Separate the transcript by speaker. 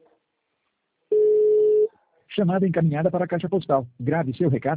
Speaker 1: Chamada encaminhada para a caixa postal. Grave seu recado.